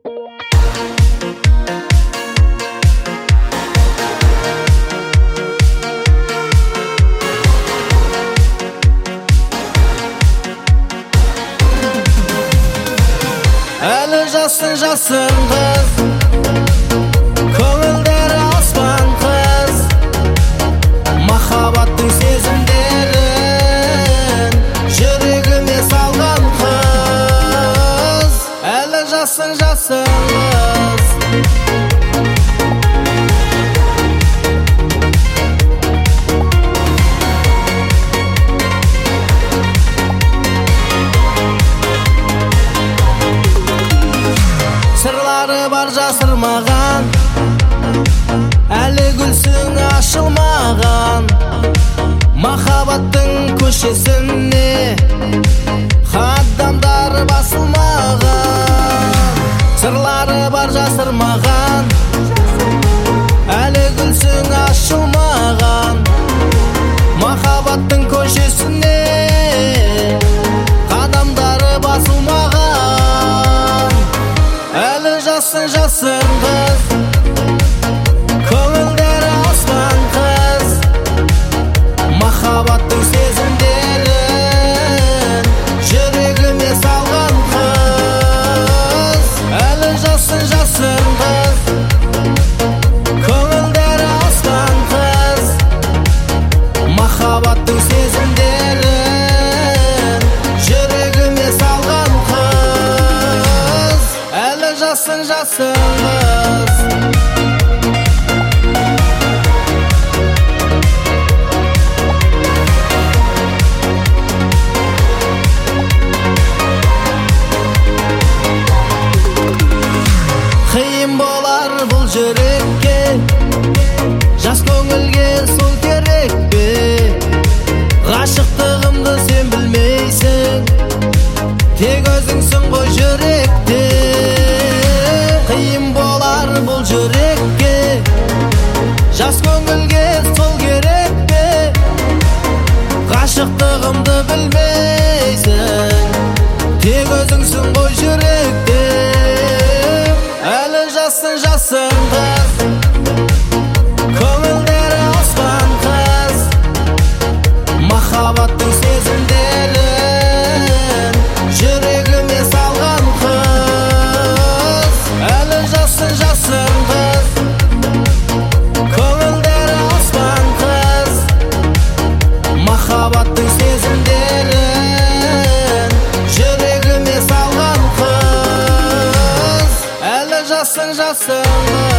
Әлі жасың қыз, көңілдері аспан қыз, махаббаттың сезімдерін жүрегіме салған қыз. Әлі жасың қыз, сырлары бар жасырмаған, әлі гүлсің ашылмаған, махаббаттың көшесіне қадамдар басылмаған. Сырлары бар жасырмаған, әлі гүлсің ашылмаған, махаббаттың көшесіне қадамдары басылмаған. Әлі жасың қыз, көңілдері аспан қыз, махаббаттың сезімдерін жүрегіме салған қыз. Әлі жасың қыз, көңілдері аспан қыз, махаббаттың сезімдерін жүрегіме салған қыз. Әлі жасың қыз, қиын болар бұл жүрекке, жас көңілге сол керек пе? Ғашықтығымды сен білмейсің, тек өзіңсің ғой жүректе. Қиын болар бұл жүрекке, жас көңілге сол керек пе? Ғашықтығымды білмейсің, тек өзіңсің ғой жүректе. Әлі жасың қыз, көңілдері аспан қыз, махаббаттың сезімдерін жүрегіме салған қыз. Әлі жасың қыз, көңілдері аспан қыз, махаббаттың сезімдерін жүрегіме салған қыз. Әлі жасың қыз.